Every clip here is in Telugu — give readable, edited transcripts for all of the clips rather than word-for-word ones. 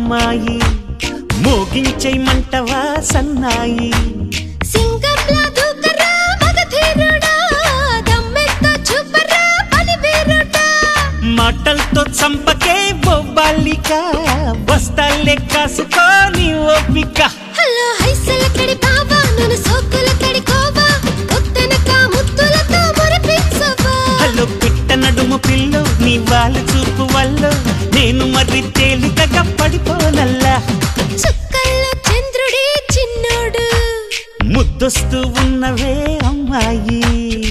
అమ్మాయి మోగించేయమంటవా సన్నాయి సింగంలా దూకరా మగధీరుడా దమ్మెత్తో చూపరా పలిబీరుడా మాటలతో చంపకే ఓ బాలిక వస్తాలే కాసుకోని ఓపిక హలో హైసలకడి బావా నన్ను సోకులకడి కోవా ఉత్తనక ముత్తులతో మురిపించవా హలో పిట్ట నడుము పిల్లు నీ వాళ్ళు చూపు వల్ల నేను మరి తేలికగా పడిపోనల్లా చుక్కల్లో చంద్రుడే చిన్నోడు ముద్దొస్తూ ఉన్నవే అమ్మాయి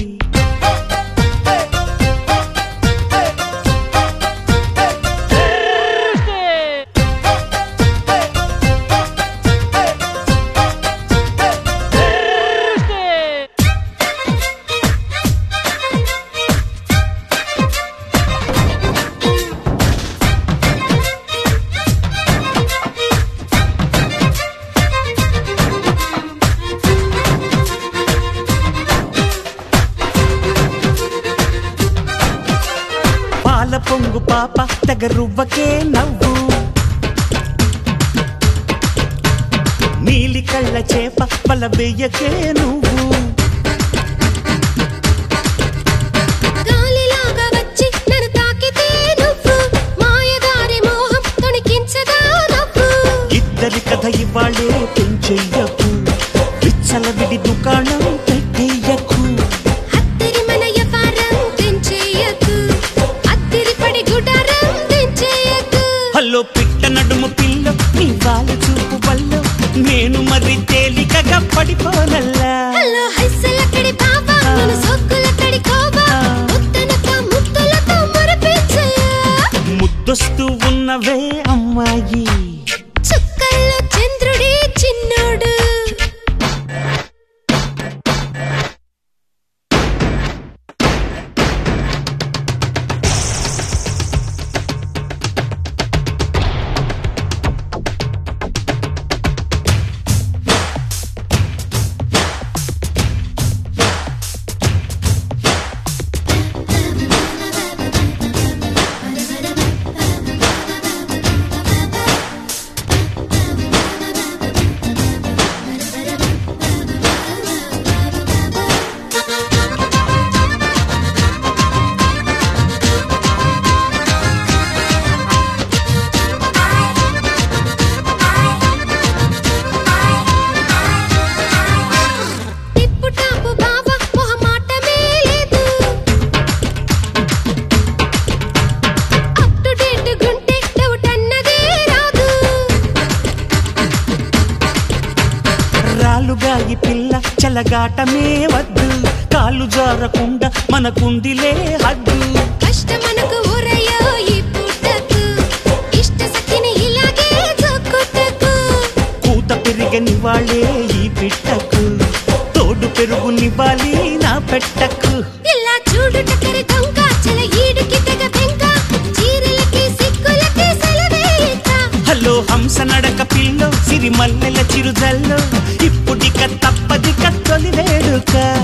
పాల పొంగు పాప తెగరువ్వకే నవ్వు నీలి కళ్ళ చేప పల వెయ్యకే నువ్వు గాలిలాగా వచ్చి నన్ను తాకితే నువ్వు మాయదారి మోహం తొణికించదా నువ్వు ఇద్దరి కథ ఇవాళే పెంచెయ్యకు విచ్చల విడి దుకాణం పెట్టేయకు అత్తరి మన యపారం తెంచేయకు అత్తిరి పడి గుడారం తెంచేయకు హలో పిట్ట నడుము పిల్ల నీ వాళ్ళ చూపు వల్ల నేను మరి తేలికగా పడిపోనల్లా హలో హైసలకడి బావా నన్ను సోకులకడి కోవా ఉత్తనక ముత్తులతో మురిపించయా ముద్దొస్తూ ఉన్నవే అమ్మాయి చుక్కల్లో చంద్రుడే చిన్నోడు రాలుగాయి పిల్ల చలగాటమే వద్దు కాలు జారకుండా మనకుందిలే హద్దు కష్టమనకు ఊరయ్యో ఈ పూటకు ఇష్ట సఖిని ఇలాగే జోకొట్టకు కూత పెరిగని వాళ్ళే ఈ పిట్టకు తోడు పెరుగునివ్వాలి నా పెట్టకు ఇలా చూడు టకరి దొంగ చల ఈడుకి తెగ బెంక చీరలకి సిక్కులకి సెలవేయక హలో హంస నడక పిల్లో సిరి మల్లెల చిరుజల్లో ఇప్పుడిక తప్పదిక తొలి వేడుక